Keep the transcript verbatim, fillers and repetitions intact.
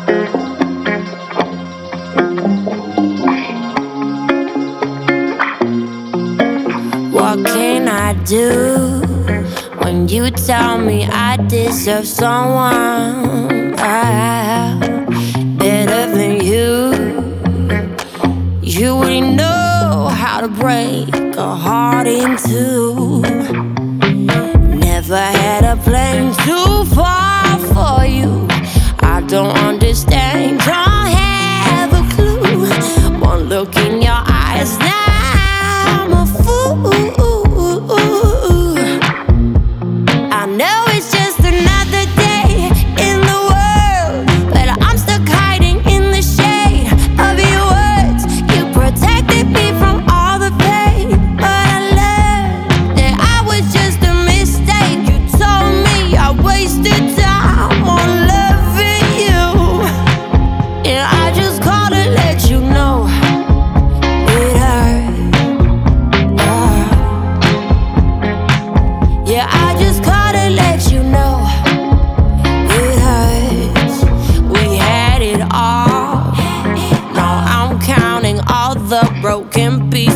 What can I do when you tell me I deserve someone ah, better than you? You really know how to break a heart in two. Never had a plane too far for you. I don't understand, don't have a clue. One look in your eyes, now I'm a fool. I know it's just another day in the world, but I'm stuck hiding in the shade of your words. You protected me from all the pain, but I learned that I was just a mistake. You told me I wasted time on loving you, and I just called to let you know it hurt. Uh, yeah, I just called to let you know it hurts. We had it all. Now I'm counting all the broken pieces.